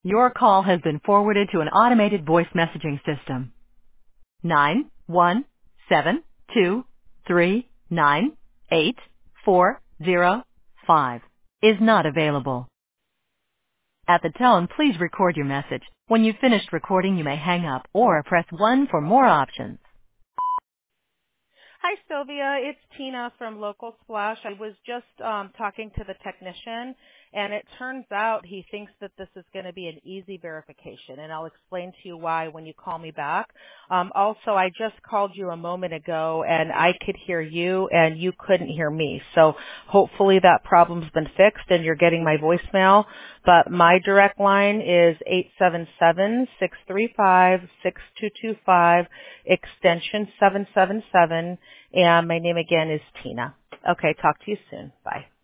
Your call has been forwarded to an automated voice messaging system. 91723984405 is not available. At the tone, please record your message. When you've finished recording, you may hang up or press 1 for more options. Hi, Sylvia. It's Tina from Local Splash. I was just talking to the technician, and it turns out he thinks that this is going to be an easy verification, and I'll explain to you why when you call me back. Also, I just called you a moment ago, and I could hear you, and you couldn't hear me. So hopefully that problem's been fixed, and you're getting my voicemail. But my direct line is 877-635-6225, extension 777. And my name again is Tina. Okay, talk to you soon. Bye.